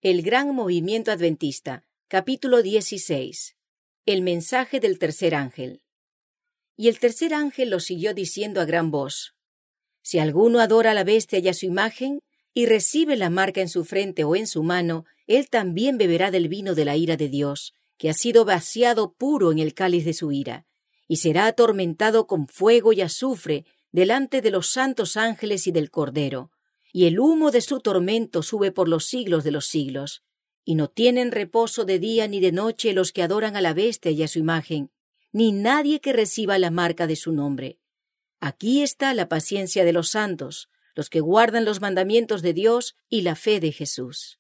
El Gran Movimiento Adventista, capítulo 16. El mensaje del tercer ángel. Y el tercer ángel lo siguió diciendo a gran voz: Si alguno adora a la bestia y a su imagen, y recibe la marca en su frente o en su mano, él también beberá del vino de la ira de Dios, que ha sido vaciado puro en el cáliz de su ira, y será atormentado con fuego y azufre delante de los santos ángeles y del Cordero. Y el humo de su tormento sube por los siglos de los siglos. Y no tienen reposo de día ni de noche los que adoran a la bestia y a su imagen, ni nadie que reciba la marca de su nombre. Aquí está la paciencia de los santos, los que guardan los mandamientos de Dios y la fe de Jesús.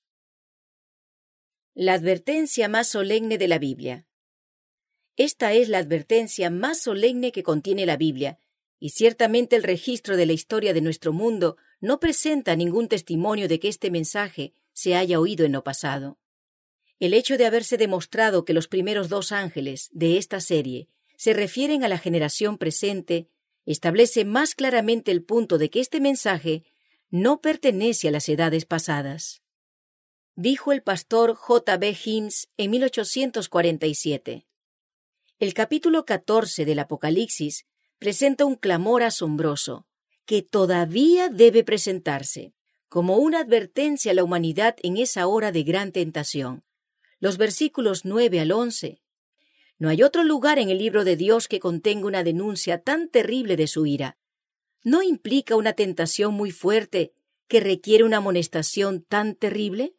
La advertencia más solemne de la Biblia. Esta es la advertencia más solemne que contiene la Biblia, y ciertamente el registro de la historia de nuestro mundo no presenta ningún testimonio de que este mensaje se haya oído en lo pasado. El hecho de haberse demostrado que los primeros dos ángeles de esta serie se refieren a la generación presente establece más claramente el punto de que este mensaje no pertenece a las edades pasadas. Dijo el pastor J. B. Himes en 1847. El capítulo 14 del Apocalipsis presenta un clamor asombroso, que todavía debe presentarse, como una advertencia a la humanidad en esa hora de gran tentación. Los versículos 9 al 11. No hay otro lugar en el libro de Dios que contenga una denuncia tan terrible de su ira. ¿No implica una tentación muy fuerte que requiere una amonestación tan terrible?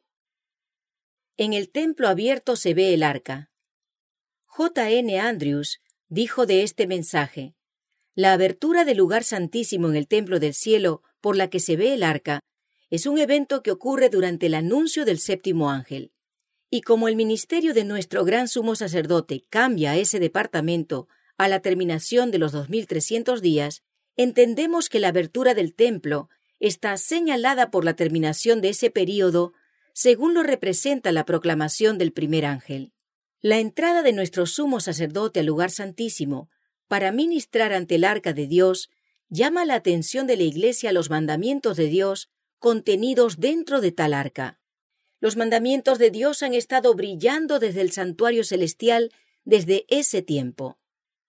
En el templo abierto se ve el arca. J. N. Andrews dijo de este mensaje: la abertura del lugar santísimo en el templo del cielo, por la que se ve el arca, es un evento que ocurre durante el anuncio del séptimo ángel. Y como el ministerio de nuestro gran sumo sacerdote cambia ese departamento a la terminación de los 2300 días, entendemos que la abertura del templo está señalada por la terminación de ese período, según lo representa la proclamación del primer ángel. La entrada de nuestro sumo sacerdote al lugar santísimo para ministrar ante el arca de Dios llama la atención de la Iglesia a los mandamientos de Dios contenidos dentro de tal arca. Los mandamientos de Dios han estado brillando desde el santuario celestial desde ese tiempo.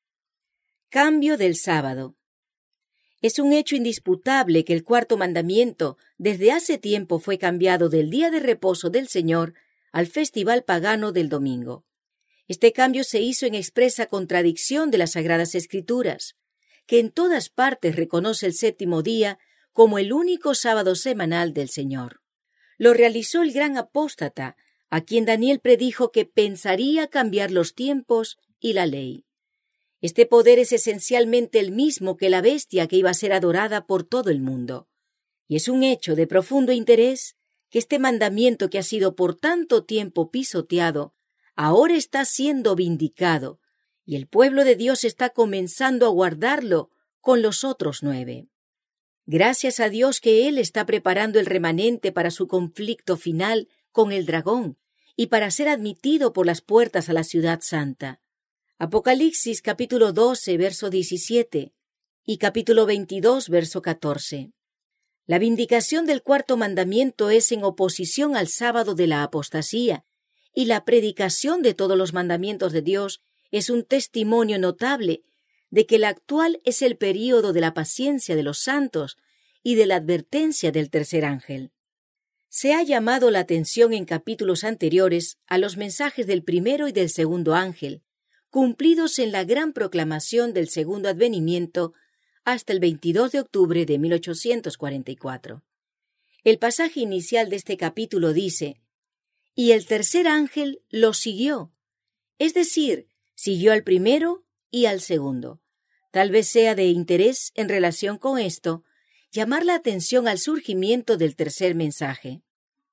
Cambio del sábado. Es un hecho indisputable que el cuarto mandamiento desde hace tiempo fue cambiado del día de reposo del Señor al festival pagano del domingo. Este cambio se hizo en expresa contradicción de las Sagradas Escrituras, que en todas partes reconoce el séptimo día como el único sábado semanal del Señor. Lo realizó el gran apóstata, a quien Daniel predijo que pensaría cambiar los tiempos y la ley. Este poder es esencialmente el mismo que la bestia que iba a ser adorada por todo el mundo. Y es un hecho de profundo interés que este mandamiento que ha sido por tanto tiempo pisoteado ahora está siendo vindicado, y el pueblo de Dios está comenzando a guardarlo con los otros 9. Gracias a Dios que Él está preparando el remanente para su conflicto final con el dragón y para ser admitido por las puertas a la ciudad santa. Apocalipsis capítulo 12, verso 17 y capítulo 22, verso 14. La vindicación del cuarto mandamiento es en oposición al sábado de la apostasía, y la predicación de todos los mandamientos de Dios es un testimonio notable de que el actual es el período de la paciencia de los santos y de la advertencia del tercer ángel. Se ha llamado la atención en capítulos anteriores a los mensajes del primero y del segundo ángel, cumplidos en la gran proclamación del segundo advenimiento hasta el 22 de octubre de 1844. El pasaje inicial de este capítulo dice: y el tercer ángel lo siguió, es decir, siguió al primero y al segundo. Tal vez sea de interés en relación con esto llamar la atención al surgimiento del tercer mensaje.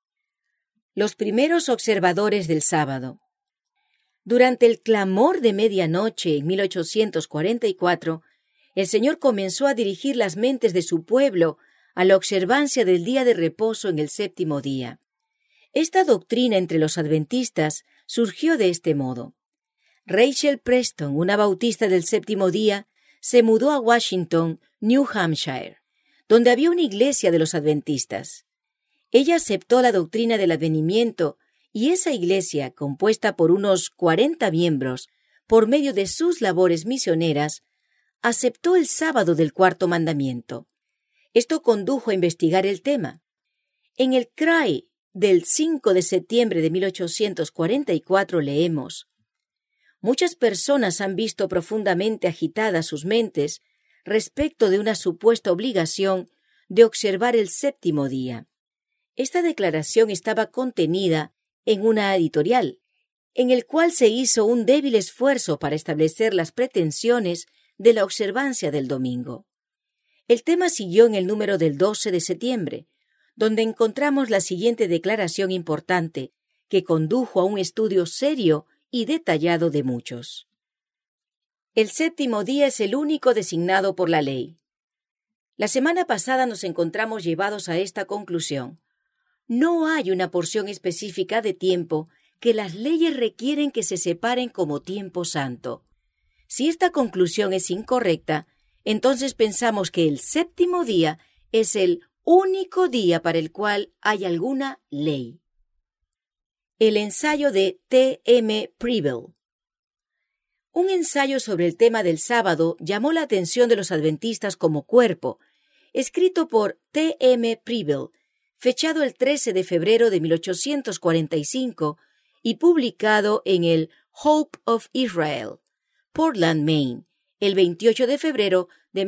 Los primeros observadores del sábado. Durante el clamor de medianoche en 1844, el Señor comenzó a dirigir las mentes de su pueblo a la observancia del día de reposo en el séptimo día. Esta doctrina entre los adventistas surgió de este modo. Rachel Preston, una bautista del séptimo día, se mudó a Washington, New Hampshire, donde había una iglesia de los adventistas. Ella aceptó la doctrina del advenimiento y esa iglesia, compuesta por unos 40 miembros, por medio de sus labores misioneras, aceptó el sábado del cuarto mandamiento. Esto condujo a investigar el tema. En el CRAE del 5 de septiembre de 1844 leemos: muchas personas han visto profundamente agitadas sus mentes respecto de una supuesta obligación de observar el séptimo día. Esta declaración estaba contenida en una editorial, en el cual se hizo un débil esfuerzo para establecer las pretensiones de la observancia del domingo. El tema siguió en el número del 12 de septiembre, donde encontramos la siguiente declaración importante que condujo a un estudio serio y detallado de muchos. El séptimo día es el único designado por la ley. La semana pasada nos encontramos llevados a esta conclusión. No hay una porción específica de tiempo que las leyes requieren que se separen como tiempo santo. Si esta conclusión es incorrecta, entonces pensamos que el séptimo día es el único día para el cual hay alguna ley. El ensayo de T. M. Preble. Un ensayo sobre el tema del sábado llamó la atención de los adventistas como cuerpo, escrito por T. M. Preble, fechado el 13 de febrero de 1845 y publicado en el Hope of Israel, Portland, Maine, el 28 de febrero de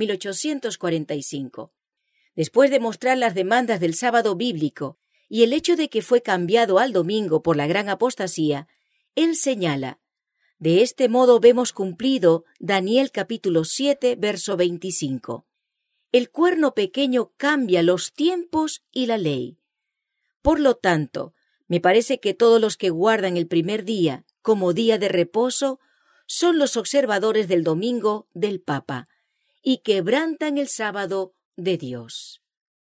1845. Después de mostrar las demandas del sábado bíblico y el hecho de que fue cambiado al domingo por la gran apostasía, él señala: de este modo vemos cumplido Daniel capítulo 7, verso 25. El cuerno pequeño cambia los tiempos y la ley. Por lo tanto, me parece que todos los que guardan el primer día como día de reposo son los observadores del domingo del Papa y quebrantan el sábado de Dios.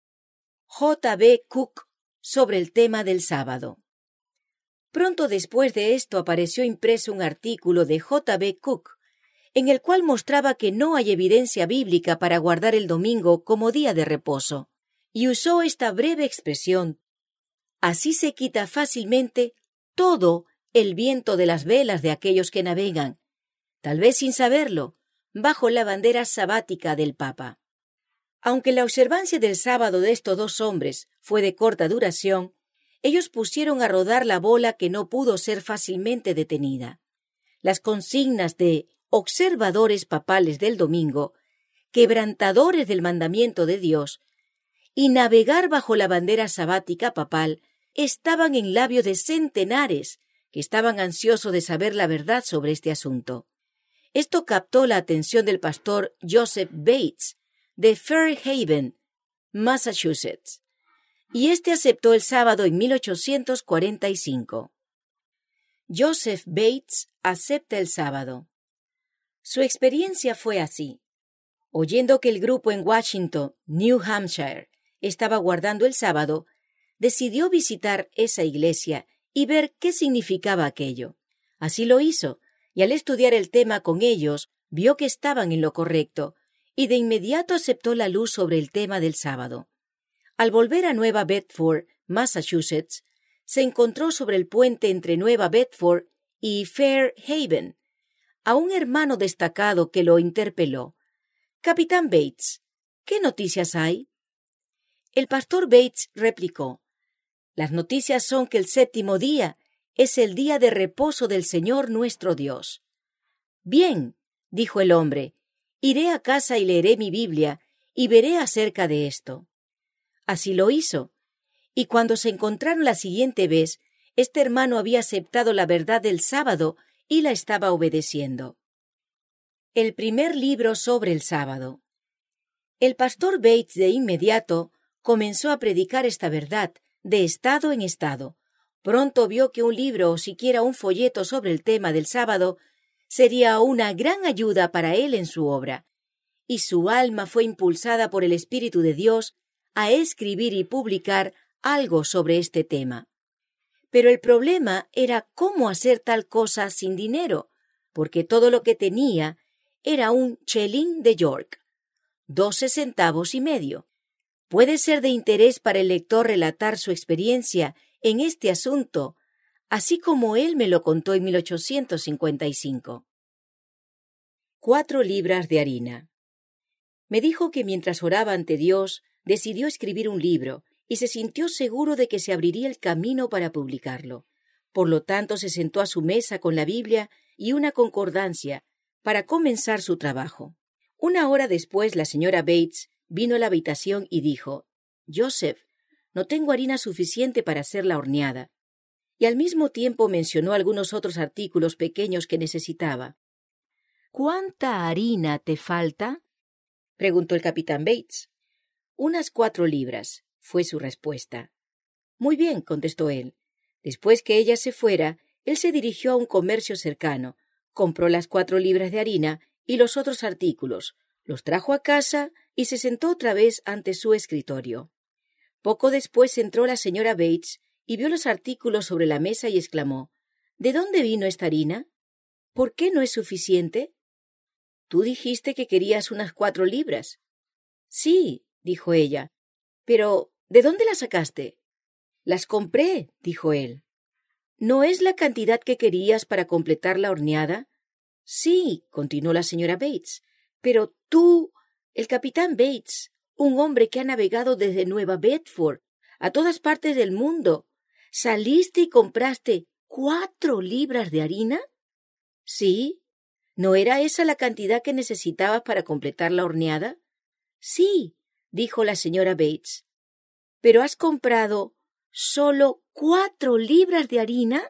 J. B. Cook sobre el tema del sábado. Pronto después de esto apareció impreso un artículo de J. B. Cook, en el cual mostraba que no hay evidencia bíblica para guardar el domingo como día de reposo, y usó esta breve expresión: así se quita fácilmente todo el viento de las velas de aquellos que navegan, tal vez sin saberlo, bajo la bandera sabática del Papa. Aunque la observancia del sábado de estos dos hombres fue de corta duración, ellos pusieron a rodar la bola que no pudo ser fácilmente detenida. Las consignas de observadores papales del domingo, quebrantadores del mandamiento de Dios, y navegar bajo la bandera sabática papal estaban en labios de centenares que estaban ansiosos de saber la verdad sobre este asunto. Esto captó la atención del pastor Joseph Bates, de Fairhaven, Massachusetts, y éste aceptó el sábado en 1845. Joseph Bates acepta el sábado. Su experiencia fue así. Oyendo que el grupo en Washington, New Hampshire, estaba guardando el sábado, decidió visitar esa iglesia y ver qué significaba aquello. Así lo hizo, y al estudiar el tema con ellos, vio que estaban en lo correcto, y de inmediato aceptó la luz sobre el tema del sábado. Al volver a Nueva Bedford, Massachusetts, se encontró sobre el puente entre Nueva Bedford y Fairhaven a un hermano destacado que lo interpeló. «Capitán Bates, ¿qué noticias hay?» El pastor Bates replicó: «Las noticias son que el séptimo día es el día de reposo del Señor nuestro Dios». «Bien», dijo el hombre, «iré a casa y leeré mi Biblia y veré acerca de esto». Así lo hizo, y cuando se encontraron la siguiente vez, este hermano había aceptado la verdad del sábado y la estaba obedeciendo. El primer libro sobre el sábado. El pastor Bates de inmediato comenzó a predicar esta verdad de estado en estado. Pronto vio que un libro o siquiera un folleto sobre el tema del sábado sería una gran ayuda para él en su obra, y su alma fue impulsada por el Espíritu de Dios a escribir y publicar algo sobre este tema. Pero el problema era cómo hacer tal cosa sin dinero, porque todo lo que tenía era un chelín de York, 12 centavos y medio. Puede ser de interés para el lector relatar su experiencia en este asunto, así como él me lo contó en 1855. 4 libras de harina. Me dijo que mientras oraba ante Dios, decidió escribir un libro y se sintió seguro de que se abriría el camino para publicarlo. Por lo tanto, se sentó a su mesa con la Biblia y una concordancia para comenzar su trabajo. 1 hora después, la señora Bates vino a la habitación y dijo: «Joseph, no tengo harina suficiente para hacer la horneada». Y al mismo tiempo mencionó algunos otros artículos pequeños que necesitaba. «¿Cuánta harina te falta?», preguntó el capitán Bates. «Unas 4 libras», fue su respuesta. «Muy bien», contestó él. Después que ella se fuera, él se dirigió a un comercio cercano, compró las 4 libras de harina y los otros artículos, los trajo a casa y se sentó otra vez ante su escritorio. Poco después entró la señora Bates y vio los artículos sobre la mesa y exclamó: «¿De dónde vino esta harina? ¿Por qué no es suficiente?» «Tú dijiste que querías unas 4 libras». «Sí», dijo ella. «Pero, ¿de dónde las sacaste?» «Las compré», dijo él. «¿No es la cantidad que querías para completar la horneada?» «Sí», continuó la señora Bates, «pero tú, el capitán Bates, un hombre que ha navegado desde Nueva Bedford a todas partes del mundo, ¿saliste y compraste 4 libras de harina?» «Sí». ¿No era esa la cantidad que necesitabas para completar la horneada?» «Sí», dijo la señora Bates. «¿Pero has comprado solo 4 libras de harina?»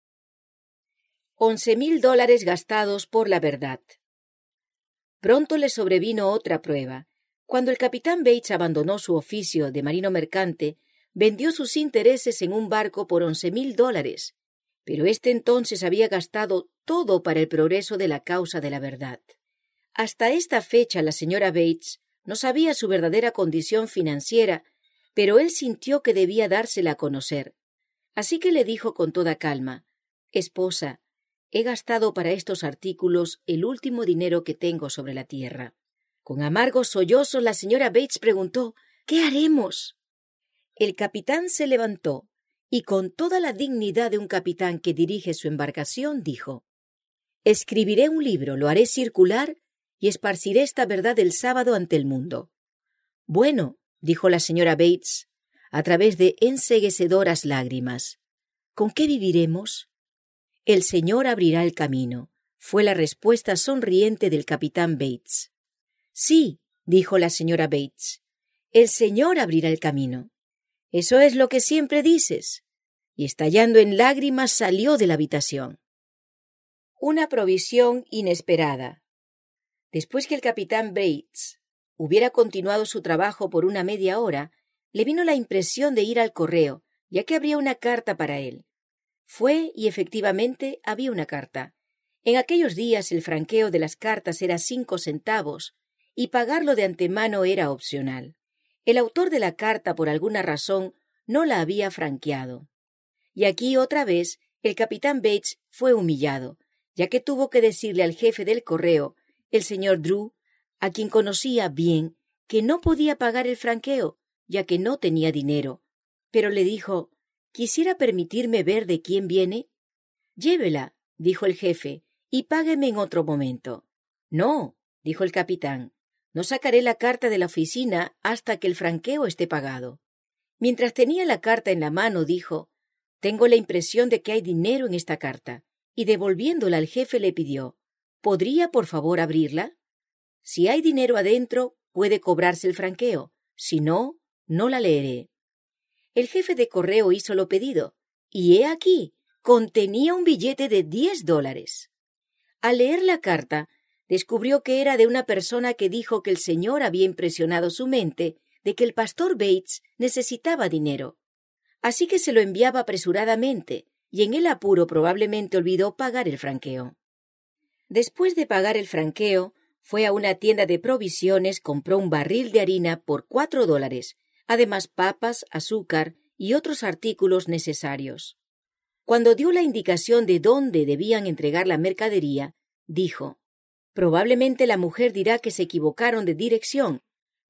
$11,000 gastados por la verdad. Pronto le sobrevino otra prueba. Cuando el capitán Bates abandonó su oficio de marino mercante, vendió sus intereses en un barco por $11,000, pero éste entonces había gastado todo para el progreso de la causa de la verdad. Hasta esta fecha la señora Bates no sabía su verdadera condición financiera, pero él sintió que debía dársela a conocer. Así que le dijo con toda calma: «Esposa, he gastado para estos artículos el último dinero que tengo sobre la tierra». Con amargos sollozos la señora Bates preguntó: «¿Qué haremos?». El capitán se levantó y con toda la dignidad de un capitán que dirige su embarcación dijo: «Escribiré un libro, lo haré circular y esparciré esta verdad el sábado ante el mundo». «Bueno», dijo la señora Bates, a través de enceguecedoras lágrimas, «¿con qué viviremos?». «El Señor abrirá el camino», fue la respuesta sonriente del capitán Bates. «Sí», dijo la señora Bates, «el Señor abrirá el camino. Eso es lo que siempre dices». Y estallando en lágrimas salió de la habitación. Una provisión inesperada. Después que el capitán Bates hubiera continuado su trabajo por una media hora, le vino la impresión de ir al correo, ya que habría una carta para él. Fue y efectivamente había una carta. En aquellos días el franqueo de las cartas era 5 centavos y pagarlo de antemano era opcional. El autor de la carta, por alguna razón, no la había franqueado. Y aquí otra vez el capitán Bates fue humillado, ya que tuvo que decirle al jefe del correo, el señor Drew, a quien conocía bien, que no podía pagar el franqueo, ya que no tenía dinero. Pero le dijo: «¿Quisiera permitirme ver de quién viene?». «Llévela», dijo el jefe, «y págueme en otro momento». «No», dijo el capitán, «no sacaré la carta de la oficina hasta que el franqueo esté pagado». Mientras tenía la carta en la mano, dijo: «Tengo la impresión de que hay dinero en esta carta», y devolviéndola al jefe le pidió: «¿Podría, por favor, abrirla? Si hay dinero adentro, puede cobrarse el franqueo. Si no, no la leeré». El jefe de correo hizo lo pedido, y he aquí, contenía un billete de $10. Al leer la carta, descubrió que era de una persona que dijo que el Señor había impresionado su mente de que el pastor Bates necesitaba dinero. Así que se lo enviaba apresuradamente, y en el apuro probablemente olvidó pagar el franqueo. Después de pagar el franqueo, fue a una tienda de provisiones, compró un barril de harina por $4, además papas, azúcar y otros artículos necesarios. Cuando dio la indicación de dónde debían entregar la mercadería, dijo: «Probablemente la mujer dirá que se equivocaron de dirección,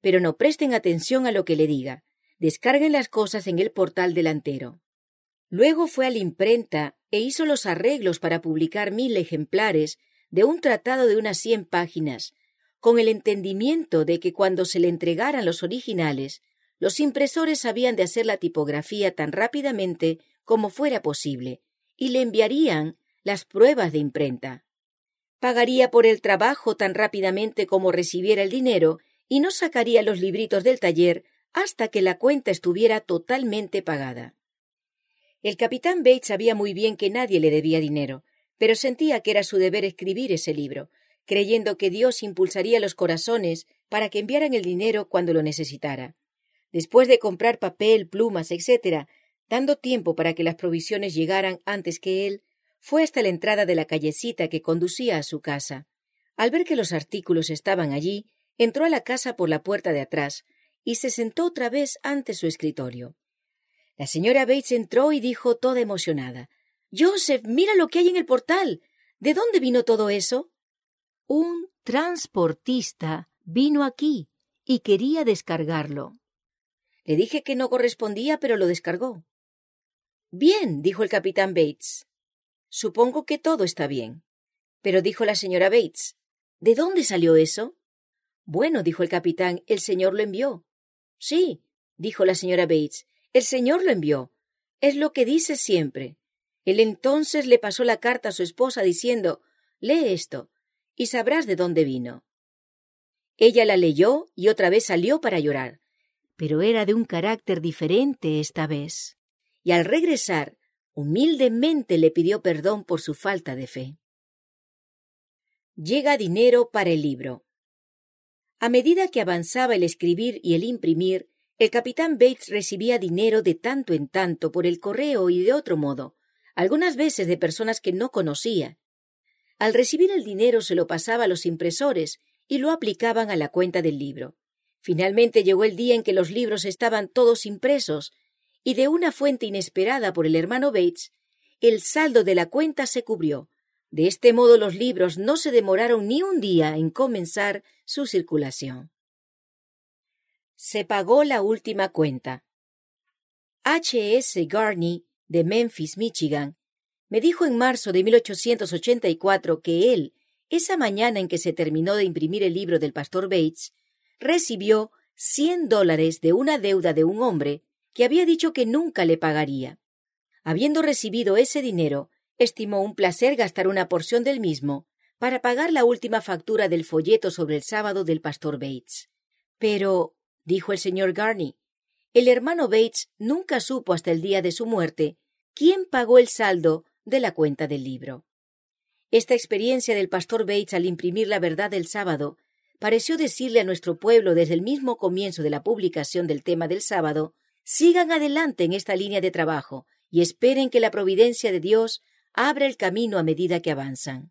pero no presten atención a lo que le diga. Descarguen las cosas en el portal delantero. Luego fue a la imprenta e hizo los arreglos para publicar 1000 ejemplares de un tratado de unas 100 páginas, con el entendimiento de que cuando se le entregaran los originales, los impresores habían de hacer la tipografía tan rápidamente como fuera posible, y le enviarían las pruebas de imprenta. Pagaría por el trabajo tan rápidamente como recibiera el dinero y no sacaría los libritos del taller hasta que la cuenta estuviera totalmente pagada. El capitán Bates sabía muy bien que nadie le debía dinero, pero sentía que era su deber escribir ese libro, creyendo que Dios impulsaría los corazones para que enviaran el dinero cuando lo necesitara. Después de comprar papel, plumas, etc., dando tiempo para que las provisiones llegaran antes que él, fue hasta la entrada de la callecita que conducía a su casa. Al ver que los artículos estaban allí, entró a la casa por la puerta de atrás y se sentó otra vez ante su escritorio. La señora Bates entró y dijo toda emocionada: «Joseph, mira lo que hay en el portal. ¿De dónde vino todo eso?» «Un transportista vino aquí y quería descargarlo. Le dije que no correspondía, pero lo descargó». «Bien», dijo el capitán Bates. «Supongo que todo está bien». «Pero», dijo la señora Bates, «¿de dónde salió eso?» «Bueno», dijo el capitán, «el señor lo envió». «Sí», dijo la señora Bates, «el señor lo envió. Es lo que dice siempre». Él entonces le pasó la carta a su esposa diciendo: «Lee esto, y sabrás de dónde vino». Ella la leyó y otra vez salió para llorar, pero era de un carácter diferente esta vez. Y al regresar, humildemente le pidió perdón por su falta de fe. Llega dinero para el libro. A medida que avanzaba el escribir y el imprimir, el capitán Bates recibía dinero de tanto en tanto por el correo y de otro modo, algunas veces de personas que no conocía. Al recibir el dinero se lo pasaba a los impresores y lo aplicaban a la cuenta del libro. Finalmente llegó el día en que los libros estaban todos impresos y de una fuente inesperada por el hermano Bates, el saldo de la cuenta se cubrió. De este modo los libros no se demoraron ni un día en comenzar su circulación. Se pagó la última cuenta. H.S. Garney, de Memphis, Michigan, me dijo en marzo de 1884 que él, esa mañana en que se terminó de imprimir el libro del pastor Bates, recibió $100 de una deuda de un hombre que había dicho que nunca le pagaría. Habiendo recibido ese dinero, estimó un placer gastar una porción del mismo para pagar la última factura del folleto sobre el sábado del pastor Bates. Pero, dijo el señor Garney, el hermano Bates nunca supo hasta el día de su muerte quién pagó el saldo de la cuenta del libro. Esta experiencia del pastor Bates al imprimir la verdad del sábado pareció decirle a nuestro pueblo desde el mismo comienzo de la publicación del tema del sábado: sigan adelante en esta línea de trabajo y esperen que la providencia de Dios abra el camino a medida que avanzan.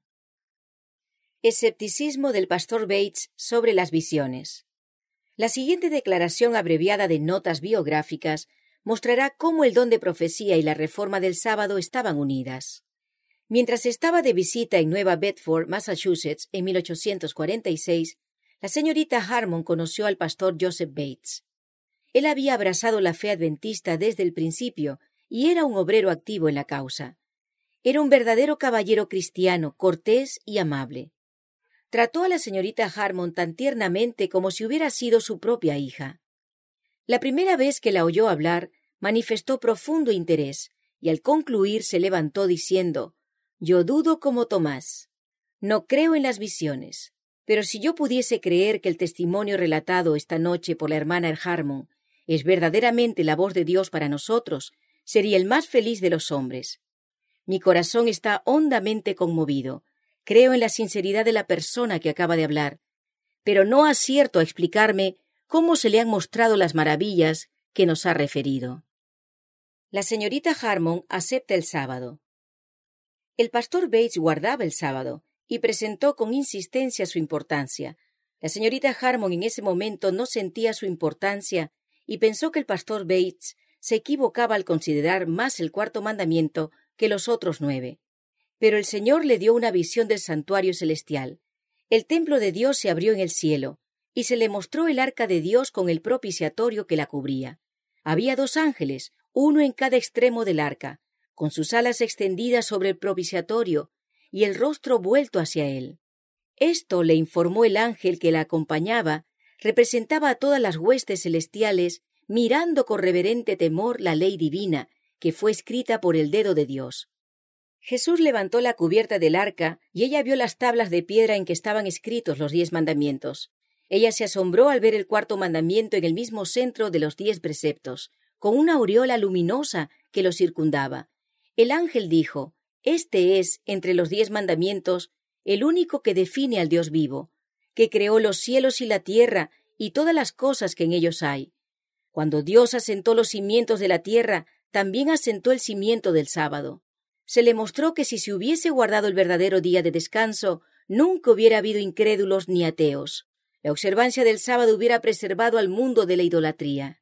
Escepticismo del pastor Bates sobre las visiones. La siguiente declaración abreviada de notas biográficas mostrará cómo el don de profecía y la reforma del sábado estaban unidas. Mientras estaba de visita en Nueva Bedford, Massachusetts, en 1846, la señorita Harmon conoció al pastor Joseph Bates. Él había abrazado la fe adventista desde el principio y era un obrero activo en la causa. Era un verdadero caballero cristiano, cortés y amable. Trató a la señorita Harmon tan tiernamente como si hubiera sido su propia hija. La primera vez que la oyó hablar, manifestó profundo interés, y al concluir se levantó diciendo: «Yo dudo como Tomás. No creo en las visiones, pero si yo pudiese creer que el testimonio relatado esta noche por la hermana Harmon es verdaderamente la voz de Dios para nosotros, sería el más feliz de los hombres. Mi corazón está hondamente conmovido. Creo en la sinceridad de la persona que acaba de hablar, pero no acierto a explicarme cómo se le han mostrado las maravillas que nos ha referido». La señorita Harmon acepta el sábado. El pastor Bates guardaba el sábado y presentó con insistencia su importancia. La señorita Harmon en ese momento no sentía su importancia y pensó que el pastor Bates se equivocaba al considerar más el cuarto mandamiento que los otros 9. Pero el Señor le dio una visión del santuario celestial. El templo de Dios se abrió en el cielo, y se le mostró el arca de Dios con el propiciatorio que la cubría. Había 2 ángeles, uno en cada extremo del arca, con sus alas extendidas sobre el propiciatorio y el rostro vuelto hacia él. Esto, le informó el ángel que la acompañaba, representaba a todas las huestes celestiales mirando con reverente temor la ley divina que fue escrita por el dedo de Dios. Jesús levantó la cubierta del arca y ella vio las tablas de piedra en que estaban escritos los 10 mandamientos. Ella se asombró al ver el 4º mandamiento en el mismo centro de los 10 preceptos, con una aureola luminosa que lo circundaba. El ángel dijo: «Este es, entre los 10 mandamientos, el único que define al Dios vivo, que creó los cielos y la tierra y todas las cosas que en ellos hay. Cuando Dios asentó los cimientos de la tierra, también asentó el cimiento del sábado. Se le mostró que si se hubiese guardado el verdadero día de descanso, nunca hubiera habido incrédulos ni ateos. La observancia del sábado hubiera preservado al mundo de la idolatría».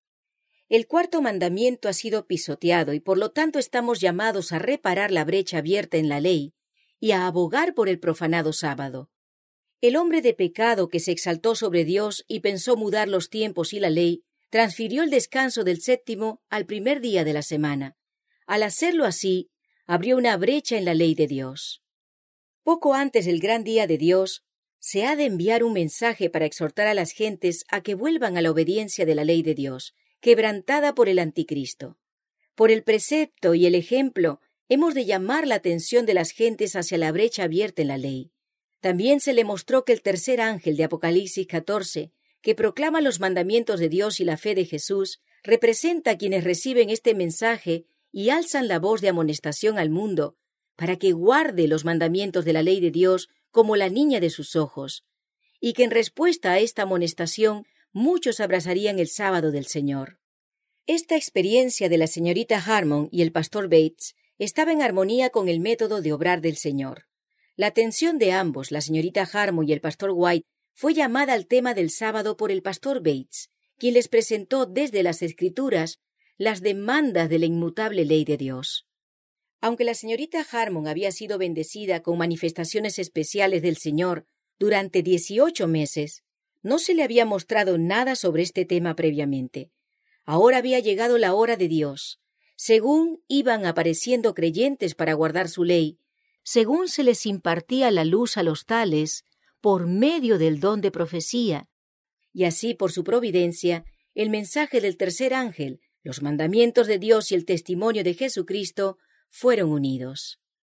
El 4º mandamiento ha sido pisoteado y por lo tanto estamos llamados a reparar la brecha abierta en la ley y a abogar por el profanado sábado. El hombre de pecado que se exaltó sobre Dios y pensó mudar los tiempos y la ley, transfirió el descanso del 7º al primer día de la semana. Al hacerlo así, abrió una brecha en la ley de Dios. Poco antes del gran día de Dios, se ha de enviar un mensaje para exhortar a las gentes a que vuelvan a la obediencia de la ley de Dios, quebrantada por el anticristo. Por el precepto y el ejemplo, hemos de llamar la atención de las gentes hacia la brecha abierta en la ley. También se le mostró que el 3er ángel de Apocalipsis 14, que proclama los mandamientos de Dios y la fe de Jesús, representa a quienes reciben este mensaje y alzan la voz de amonestación al mundo, para que guarde los mandamientos de la ley de Dios como la niña de sus ojos, y que en respuesta a esta amonestación muchos abrazarían el sábado del Señor. Esta experiencia de la señorita Harmon y el pastor Bates estaba en armonía con el método de obrar del Señor. La atención de ambos, la señorita Harmon y el pastor White, fue llamada al tema del sábado por el pastor Bates, quien les presentó desde las Escrituras las demandas de la inmutable ley de Dios. Aunque la señorita Harmon había sido bendecida con manifestaciones especiales del Señor durante 18 meses, no se le había mostrado nada sobre este tema previamente. Ahora había llegado la hora de Dios. Según iban apareciendo creyentes para guardar su ley, según se les impartía la luz a los tales por medio del don de profecía, y así por su providencia, el mensaje del 3er ángel, los mandamientos de Dios y el testimonio de Jesucristo fueron unidos.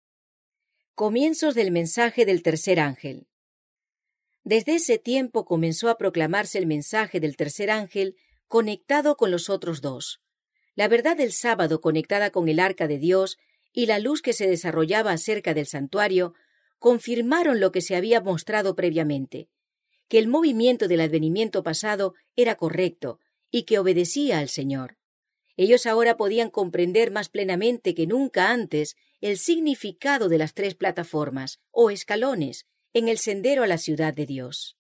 Comienzos del mensaje del 3er ángel. Desde ese tiempo comenzó a proclamarse el mensaje del 3er ángel conectado con los otros 2. La verdad del sábado conectada con el arca de Dios y la luz que se desarrollaba acerca del santuario confirmaron lo que se había mostrado previamente, que el movimiento del advenimiento pasado era correcto y que obedecía al Señor. Ellos ahora podían comprender más plenamente que nunca antes el significado de las 3 plataformas o escalones en el sendero a la ciudad de Dios.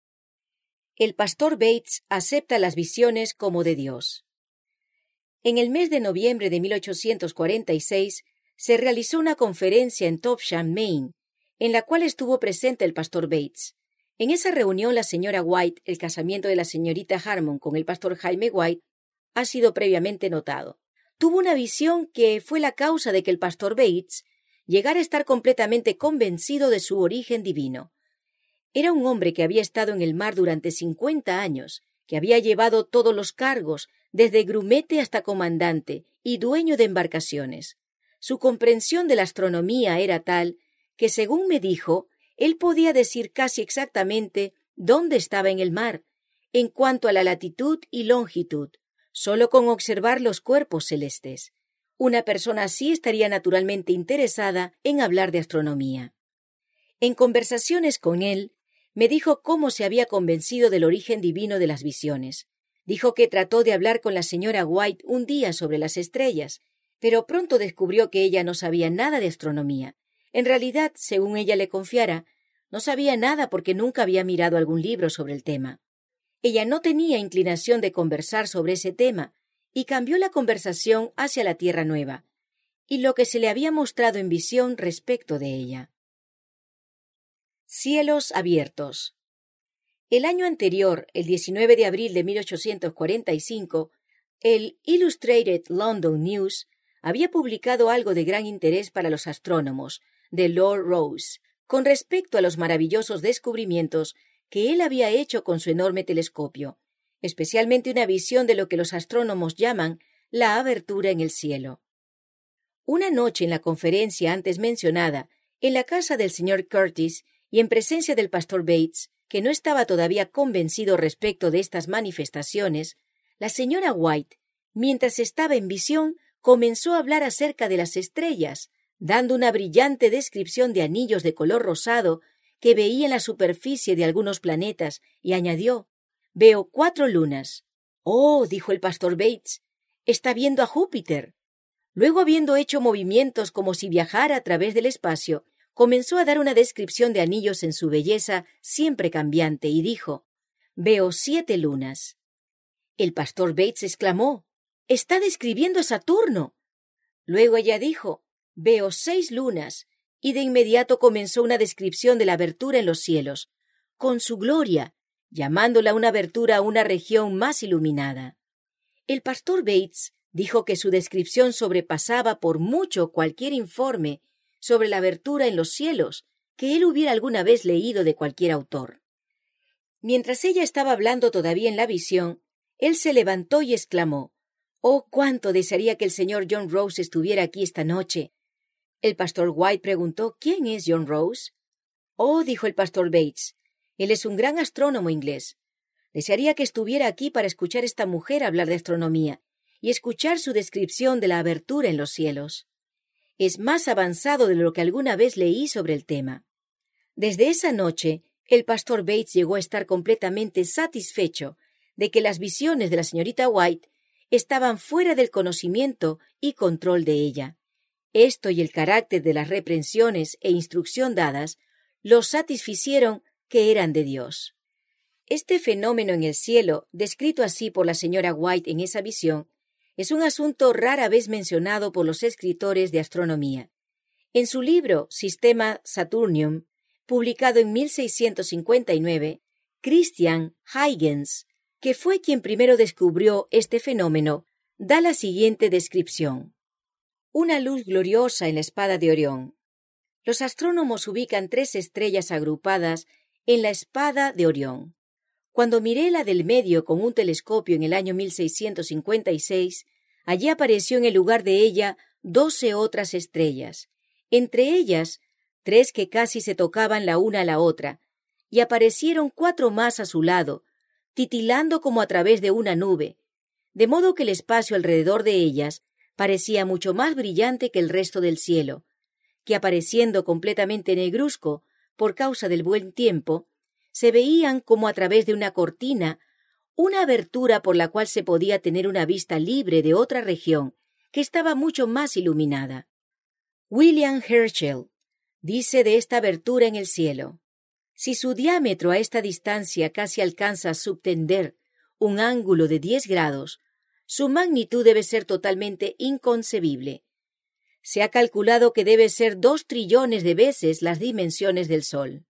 El pastor Bates acepta las visiones como de Dios. En el mes de noviembre de 1846 se realizó una conferencia en Topsham, Maine, en la cual estuvo presente el pastor Bates. En esa reunión la señora White, el casamiento de la señorita Harmon con el pastor Jaime White, ha sido previamente notado. Tuvo una visión que fue la causa de que el pastor Bates llegara a estar completamente convencido de su origen divino. Era un hombre que había estado en el mar durante 50 años, que había llevado todos los cargos, desde grumete hasta comandante, y dueño de embarcaciones. Su comprensión de la astronomía era tal que, según me dijo, él podía decir casi exactamente dónde estaba en el mar, en cuanto a la latitud y longitud, solo con observar los cuerpos celestes. Una persona así estaría naturalmente interesada en hablar de astronomía. En conversaciones con él, me dijo cómo se había convencido del origen divino de las visiones. Dijo que trató de hablar con la señora White un día sobre las estrellas, pero pronto descubrió que ella no sabía nada de astronomía. En realidad, según ella le confiara, no sabía nada porque nunca había mirado algún libro sobre el tema. Ella no tenía inclinación de conversar sobre ese tema y cambió la conversación hacia la Tierra Nueva y lo que se le había mostrado en visión respecto de ella. Cielos abiertos. El año anterior, el 19 de abril de 1845, el Illustrated London News había publicado algo de gran interés para los astrónomos, de Lord Rosse, con respecto a los maravillosos descubrimientos que él había hecho con su enorme telescopio, especialmente una visión de lo que los astrónomos llaman la abertura en el cielo. Una noche en la conferencia antes mencionada, en la casa del señor Curtis y en presencia del pastor Bates, que no estaba todavía convencido respecto de estas manifestaciones, la señora White, mientras estaba en visión, comenzó a hablar acerca de las estrellas, dando una brillante descripción de anillos de color rosado que veía en la superficie de algunos planetas, y añadió: «Veo 4 lunas». «Oh», dijo el pastor Bates, «está viendo a Júpiter». Luego, habiendo hecho movimientos como si viajara a través del espacio, comenzó a dar una descripción de anillos en su belleza siempre cambiante y dijo: «Veo 7 lunas». El pastor Bates exclamó: «Está describiendo a Saturno». Luego ella dijo: «Veo 6 lunas», y de inmediato comenzó una descripción de la abertura en los cielos, con su gloria, llamándola una abertura a una región más iluminada. El pastor Bates dijo que su descripción sobrepasaba por mucho cualquier informe sobre la abertura en los cielos que él hubiera alguna vez leído de cualquier autor. Mientras ella estaba hablando todavía en la visión, él se levantó y exclamó: «Oh, cuánto desearía que el señor John Rosse estuviera aquí esta noche». El pastor White preguntó: «¿Quién es John Rosse?» «Oh», dijo el pastor Bates, «él es un gran astrónomo inglés. Desearía que estuviera aquí para escuchar a esta mujer hablar de astronomía y escuchar su descripción de la abertura en los cielos. Es más avanzado de lo que alguna vez leí sobre el tema». Desde esa noche, el pastor Bates llegó a estar completamente satisfecho de que las visiones de la señorita White estaban fuera del conocimiento y control de ella. Esto y el carácter de las reprensiones e instrucción dadas los satisficieron que eran de Dios. Este fenómeno en el cielo, descrito así por la señora White en esa visión, es un asunto rara vez mencionado por los escritores de astronomía. En su libro Systema Saturnium, publicado en 1659, Christian Huygens, que fue quien primero descubrió este fenómeno, da la siguiente descripción: «Una luz gloriosa en la espada de Orión. Los astrónomos ubican 3 estrellas agrupadas en la espada de Orión. Cuando miré la del medio con un telescopio en el año 1656, allí apareció en el lugar de ella 12 otras estrellas, entre ellas 3 que casi se tocaban la una a la otra, y aparecieron 4 más a su lado, titilando como a través de una nube, de modo que el espacio alrededor de ellas parecía mucho más brillante que el resto del cielo, que apareciendo completamente negruzco por causa del buen tiempo, se veían como a través de una cortina, una abertura por la cual se podía tener una vista libre de otra región que estaba mucho más iluminada». William Herschel dice de esta abertura en el cielo: «Si su diámetro a esta distancia casi alcanza a subtender un ángulo de 10 grados, su magnitud debe ser totalmente inconcebible. Se ha calculado que debe ser 2 trillones de veces las dimensiones del Sol.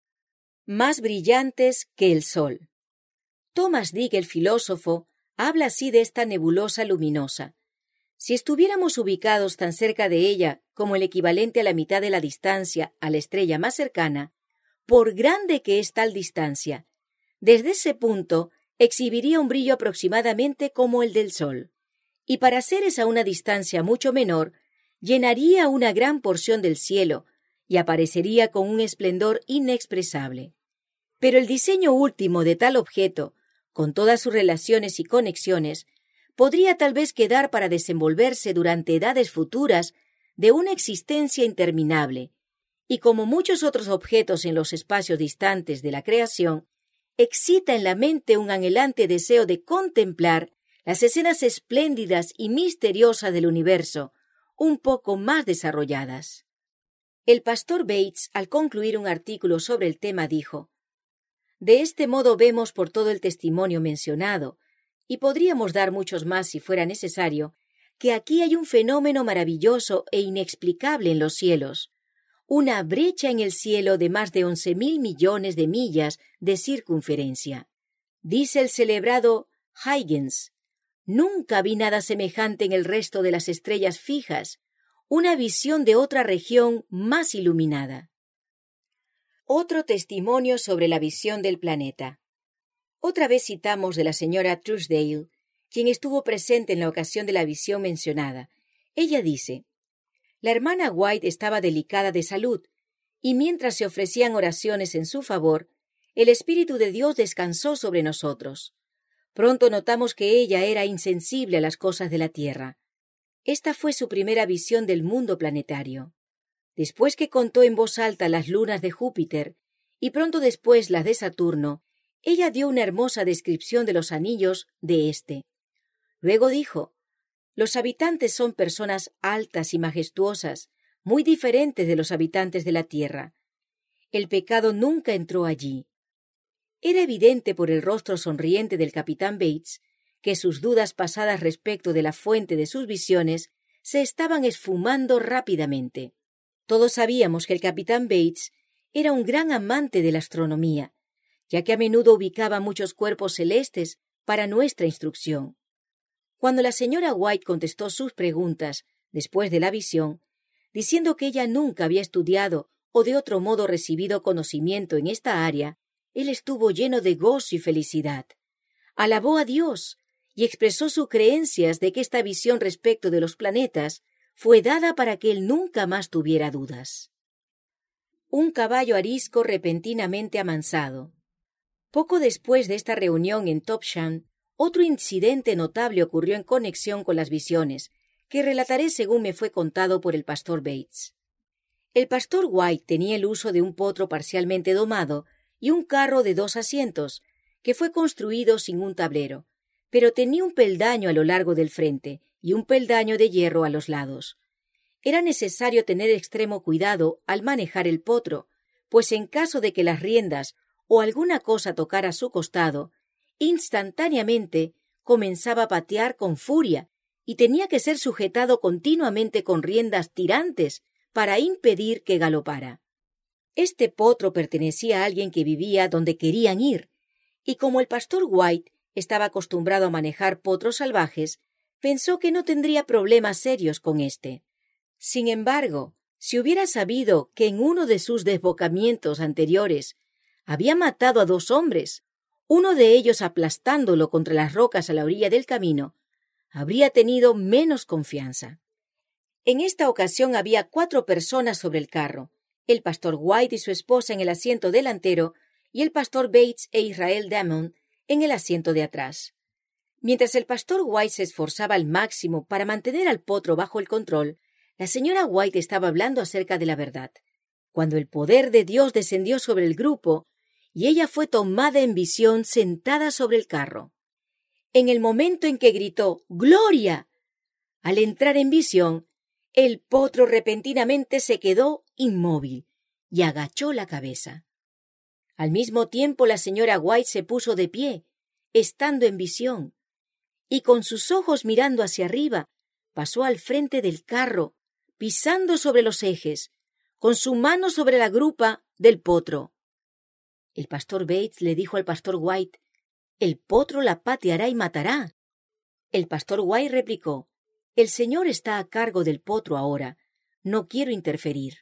Más brillantes que el Sol». Thomas Dick, el filósofo, habla así de esta nebulosa luminosa: «Si estuviéramos ubicados tan cerca de ella como el equivalente a la mitad de la distancia a la estrella más cercana, por grande que es tal distancia, desde ese punto exhibiría un brillo aproximadamente como el del Sol, y para Ceres a una distancia mucho menor, llenaría una gran porción del cielo y aparecería con un esplendor inexpresable. Pero el diseño último de tal objeto, con todas sus relaciones y conexiones, podría tal vez quedar para desenvolverse durante edades futuras de una existencia interminable, y como muchos otros objetos en los espacios distantes de la creación, excita en la mente un anhelante deseo de contemplar las escenas espléndidas y misteriosas del universo, un poco más desarrolladas». El pastor Bates, al concluir un artículo sobre el tema, dijo: «De este modo vemos por todo el testimonio mencionado, y podríamos dar muchos más si fuera necesario, que aquí hay un fenómeno maravilloso e inexplicable en los cielos, una brecha en el cielo de más de 11.000 millones de millas de circunferencia. Dice el celebrado Huygens: «Nunca vi nada semejante en el resto de las estrellas fijas, una visión de otra región más iluminada». Otro testimonio sobre la visión del planeta. Otra vez citamos de la señora Truesdale, quien estuvo presente en la ocasión de la visión mencionada. Ella dice: «La hermana White estaba delicada de salud, y mientras se ofrecían oraciones en su favor, el Espíritu de Dios descansó sobre nosotros. Pronto notamos que ella era insensible a las cosas de la tierra. Esta fue su primera visión del mundo planetario. Después que contó en voz alta las lunas de Júpiter y pronto después las de Saturno, ella dio una hermosa descripción de los anillos de éste. Luego dijo: «Los habitantes son personas altas y majestuosas, muy diferentes de los habitantes de la tierra. El pecado nunca entró allí». Era evidente por el rostro sonriente del capitán Bates que sus dudas pasadas respecto de la fuente de sus visiones se estaban esfumando rápidamente. Todos sabíamos que el capitán Bates era un gran amante de la astronomía, ya que a menudo ubicaba muchos cuerpos celestes para nuestra instrucción. Cuando la señora White contestó sus preguntas después de la visión, diciendo que ella nunca había estudiado o de otro modo recibido conocimiento en esta área, él estuvo lleno de gozo y felicidad. Alabó a Dios y expresó sus creencias de que esta visión respecto de los planetas fue dada para que él nunca más tuviera dudas. Un caballo arisco repentinamente amansado. Poco después de esta reunión en Topsham, otro incidente notable ocurrió en conexión con las visiones, que relataré según me fue contado por el pastor Bates. El pastor White tenía el uso de un potro parcialmente domado y un carro de 2 asientos, que fue construido sin un tablero, pero tenía un peldaño a lo largo del frente y un peldaño de hierro a los lados. Era necesario tener extremo cuidado al manejar el potro, pues en caso de que las riendas o alguna cosa tocara su costado, instantáneamente comenzaba a patear con furia y tenía que ser sujetado continuamente con riendas tirantes para impedir que galopara. Este potro pertenecía a alguien que vivía donde querían ir, y como el pastor White estaba acostumbrado a manejar potros salvajes, pensó que no tendría problemas serios con éste. Sin embargo, si hubiera sabido que en uno de sus desbocamientos anteriores había matado a 2 hombres, uno de ellos aplastándolo contra las rocas a la orilla del camino, habría tenido menos confianza. En esta ocasión había 4 personas sobre el carro, el pastor White y su esposa en el asiento delantero y el pastor Bates e Israel Damon en el asiento de atrás. Mientras el pastor White se esforzaba al máximo para mantener al potro bajo el control, la señora White estaba hablando acerca de la verdad, cuando el poder de Dios descendió sobre el grupo y ella fue tomada en visión sentada sobre el carro. En el momento en que gritó «¡Gloria!», al entrar en visión, el potro repentinamente se quedó inmóvil y agachó la cabeza. Al mismo tiempo la señora White se puso de pie, estando en visión, y con sus ojos mirando hacia arriba, pasó al frente del carro, pisando sobre los ejes, con su mano sobre la grupa del potro. El pastor Bates le dijo al pastor White: «El potro la pateará y matará». El pastor White replicó: «El Señor está a cargo del potro ahora. No quiero interferir».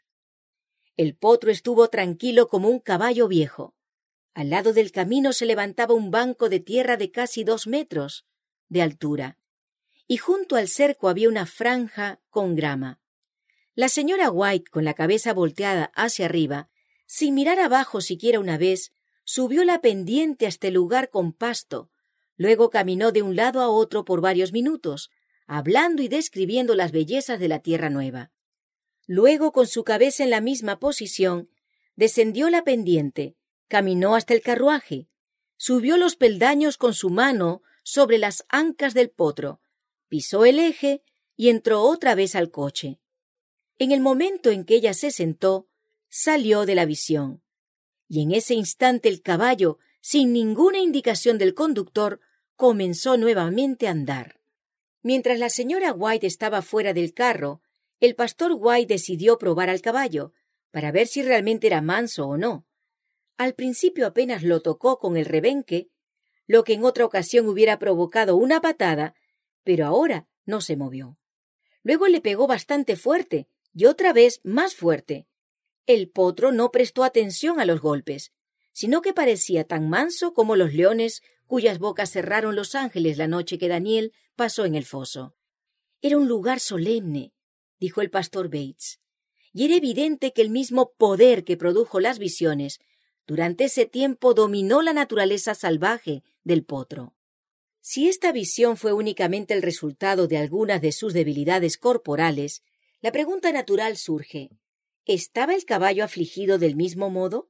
El potro estuvo tranquilo como un caballo viejo. Al lado del camino se levantaba un banco de tierra de casi 2 metros de altura, y junto al cerco había una franja con grama. La señora White, con la cabeza volteada hacia arriba, sin mirar abajo siquiera una vez, subió la pendiente hasta el lugar con pasto. Luego caminó de un lado a otro por varios minutos, hablando y describiendo las bellezas de la tierra nueva. Luego, con su cabeza en la misma posición, descendió la pendiente, caminó hasta el carruaje, subió los peldaños con su mano sobre las ancas del potro, pisó el eje y entró otra vez al coche. En el momento en que ella se sentó, salió de la visión, y en ese instante el caballo, sin ninguna indicación del conductor, comenzó nuevamente a andar. Mientras la señora White estaba fuera del carro, el pastor White decidió probar al caballo, para ver si realmente era manso o no. Al principio apenas lo tocó con el rebenque, lo que en otra ocasión hubiera provocado una patada, pero ahora no se movió. Luego le pegó bastante fuerte y otra vez más fuerte. El potro no prestó atención a los golpes, sino que parecía tan manso como los leones cuyas bocas cerraron los ángeles la noche que Daniel pasó en el foso. Era un lugar solemne, dijo el pastor Bates, y era evidente que el mismo poder que produjo las visiones durante ese tiempo dominó la naturaleza salvaje del potro. Si esta visión fue únicamente el resultado de algunas de sus debilidades corporales, la pregunta natural surge: ¿estaba el caballo afligido del mismo modo?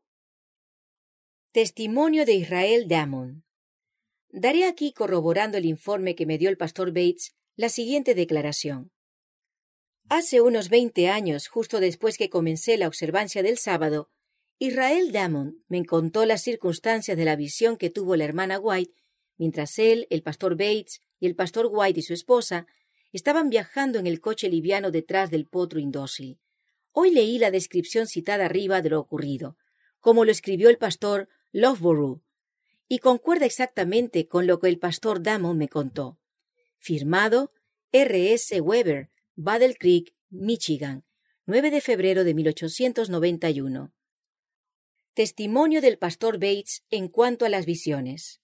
Testimonio de Israel Damon. Daré aquí, corroborando el informe que me dio el pastor Bates, la siguiente declaración. Hace unos 20 años, justo después que comencé la observancia del sábado, Israel Damon me contó las circunstancias de la visión que tuvo la hermana White mientras él, el pastor Bates y el pastor White y su esposa estaban viajando en el coche liviano detrás del potro indócil. Hoy leí la descripción citada arriba de lo ocurrido, como lo escribió el pastor Loughborough, y concuerda exactamente con lo que el pastor Damon me contó. Firmado R.S. Weber, Battle Creek, Michigan, 9 de febrero de 1891. Testimonio del pastor Bates en cuanto a las visiones.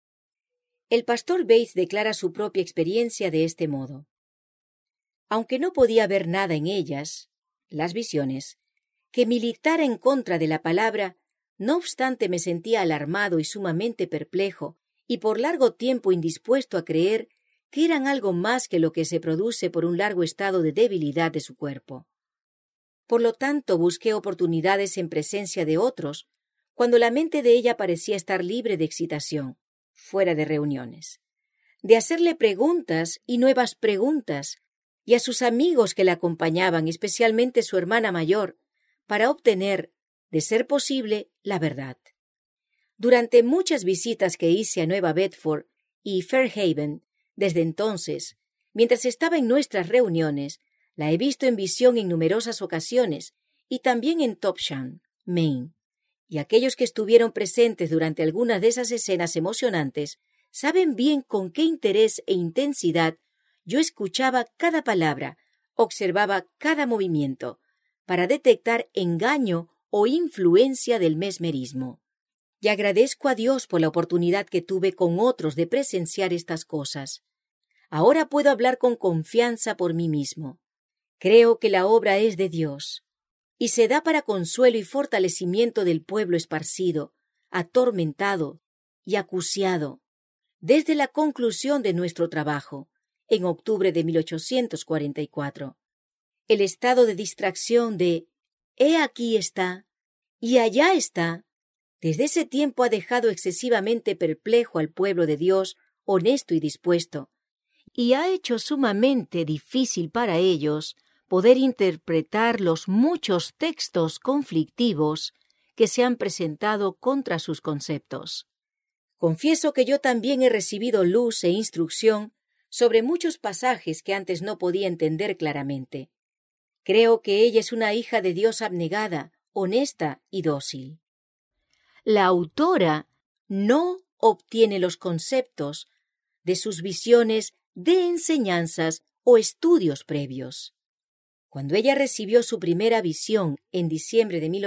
El pastor Bates declara su propia experiencia de este modo. Aunque no podía ver nada en ellas, las visiones, que militara en contra de la palabra, no obstante me sentía alarmado y sumamente perplejo, y por largo tiempo indispuesto a creer que eran algo más que lo que se produce por un largo estado de debilidad de su cuerpo. Por lo tanto, busqué oportunidades en presencia de otros, cuando la mente de ella parecía estar libre de excitación, fuera de reuniones, de hacerle preguntas y nuevas preguntas, y a sus amigos que la acompañaban, especialmente su hermana mayor, para obtener, de ser posible, la verdad. Durante muchas visitas que hice a Nueva Bedford y Fairhaven, desde entonces, mientras estaba en nuestras reuniones, la he visto en visión en numerosas ocasiones y también en Topsham, Maine. Y aquellos que estuvieron presentes durante algunas de esas escenas emocionantes saben bien con qué interés e intensidad yo escuchaba cada palabra, observaba cada movimiento, para detectar engaño o influencia del mesmerismo. Y agradezco a Dios por la oportunidad que tuve con otros de presenciar estas cosas. Ahora puedo hablar con confianza por mí mismo. Creo que la obra es de Dios, y se da para consuelo y fortalecimiento del pueblo esparcido, atormentado y acuciado, desde la conclusión de nuestro trabajo, en octubre de 1844. El estado de distracción de «he aquí está» y «allá está», desde ese tiempo ha dejado excesivamente perplejo al pueblo de Dios honesto y dispuesto, y ha hecho sumamente difícil para ellos poder interpretar los muchos textos conflictivos que se han presentado contra sus conceptos. Confieso que yo también he recibido luz e instrucción sobre muchos pasajes que antes no podía entender claramente. Creo que ella es una hija de Dios abnegada, honesta y dócil. La autora no obtiene los conceptos de sus visiones de enseñanzas o estudios previos. Cuando ella recibió su primera visión en diciembre de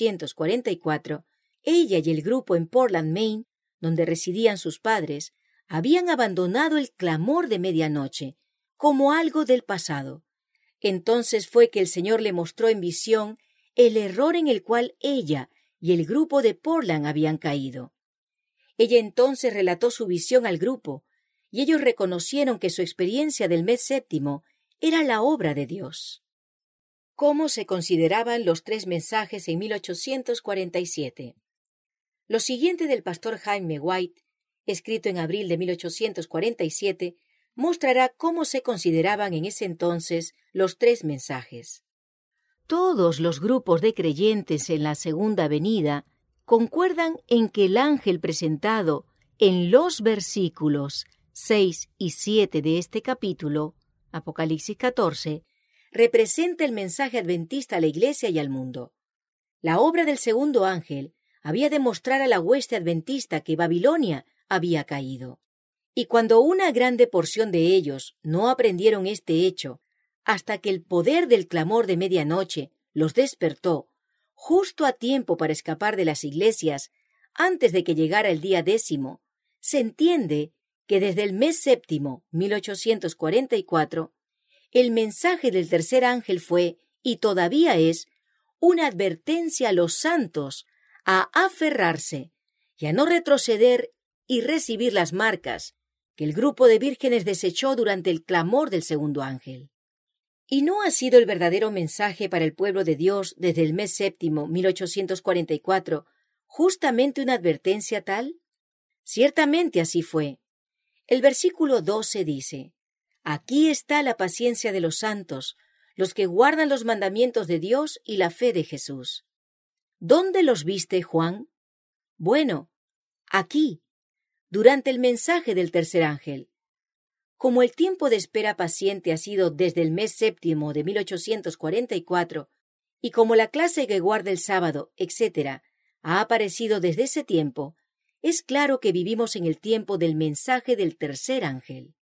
1844, ella y el grupo en Portland, Maine, donde residían sus padres, habían abandonado el clamor de medianoche como algo del pasado. Entonces fue que el Señor le mostró en visión el error en el cual ella y el grupo de Portland habían caído. Ella entonces relató su visión al grupo, y ellos reconocieron que su experiencia del mes séptimo era la obra de Dios. ¿Cómo se consideraban los 3 mensajes en 1847? Lo siguiente del pastor Jaime White, escrito en abril de 1847, mostrará cómo se consideraban en ese entonces los 3 mensajes. Todos los grupos de creyentes en la segunda venida concuerdan en que el ángel presentado en los versículos 6 y 7 de este capítulo, Apocalipsis 14, representa el mensaje adventista a la Iglesia y al mundo. La obra del segundo ángel había de mostrar a la hueste adventista que Babilonia había caído. Y cuando una grande porción de ellos no aprendieron este hecho, hasta que el poder del clamor de medianoche los despertó, justo a tiempo para escapar de las iglesias, antes de que llegara el día 10, se entiende que desde el mes séptimo, 1844, el mensaje del tercer ángel fue, y todavía es, una advertencia a los santos a aferrarse y a no retroceder y recibir las marcas que el grupo de vírgenes desechó durante el clamor del segundo ángel. ¿Y no ha sido el verdadero mensaje para el pueblo de Dios desde el mes séptimo, 1844, justamente una advertencia tal? Ciertamente así fue. El versículo 12 dice: «Aquí está la paciencia de los santos, los que guardan los mandamientos de Dios y la fe de Jesús». ¿Dónde los viste, Juan? Bueno, aquí, durante el mensaje del tercer ángel. Como el tiempo de espera paciente ha sido desde el mes séptimo de 1844, y como la clase que guarda el sábado, etc., ha aparecido desde ese tiempo, es claro que vivimos en el tiempo del mensaje del tercer ángel.